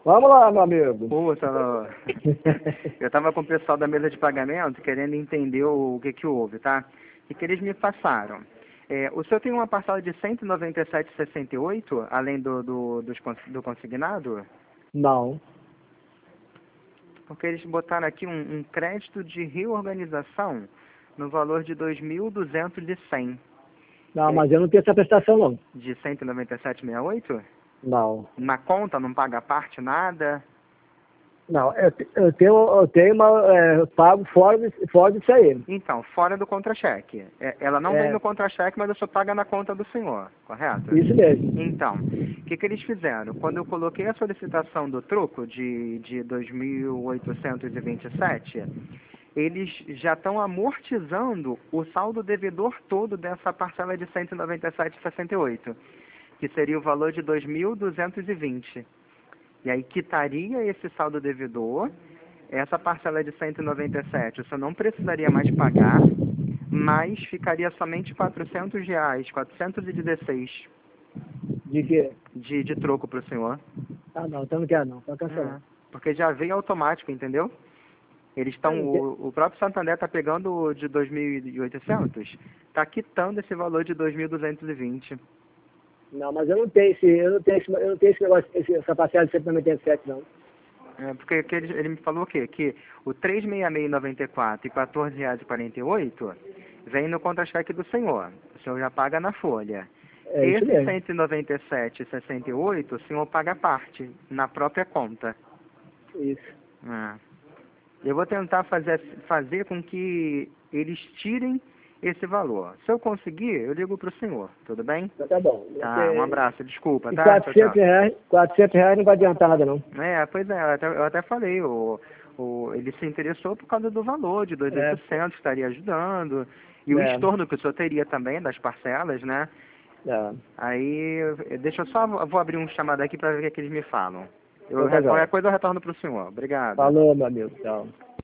Vamos lá, meu amigo. Puta, eu tava com o pessoal da mesa de pagamento querendo entender o que houve, tá? E que eles me passaram. O senhor tem uma parcela de 197,68, além do consignado? Não. Porque eles botaram aqui um crédito de reorganização no valor de 2.200. Não, mas eu não tenho essa prestação, não. De 197,68? Não. Na conta, não paga parte, nada? Não, eu tenho uma, pago fora disso aí. Então, fora do contra-cheque. Ela não vem no contra-cheque, mas o senhor paga na conta do senhor, correto? Isso mesmo. Então, o que eles fizeram? Quando eu coloquei a solicitação do troco de 2.827, eles já estão amortizando o saldo devedor todo dessa parcela de 197,68, que seria o valor de 2.220. E aí quitaria esse saldo devedor, essa parcela de 197, você não precisaria mais pagar, mas ficaria somente R$ 400, 416 De quê? de troco para o senhor. Ah, não, então não quero não. Pode cancelar. Porque já vem automático, entendeu? Eles estão, o próprio Santander está pegando o de 2.800, está quitando esse valor de 2.220. Não, mas eu não tenho esse negócio, essa parcela de 197, não. Porque que ele me falou o quê? Que o 366,94 e R$ 14,48 vem no contra-cheque do senhor. O senhor já paga na folha. Isso Esse mesmo. 197,68 o senhor paga a parte, na própria conta. Isso. Eu vou tentar fazer com que eles tirem esse valor. Se eu conseguir, eu ligo para o senhor, tudo bem? Tá bom. Tá, um abraço, desculpa, E tá? R$ 400 não vai adiantar nada, não. Pois é, eu até falei, ele se interessou por causa do valor de 2.800, estaria ajudando, e o estorno que o senhor teria também das parcelas, né? Aí, deixa eu só, vou abrir um chamado aqui para ver o que eles me falam. Qualquer coisa eu retorno para o senhor. Obrigado. Falou, meu amigo. Tchau.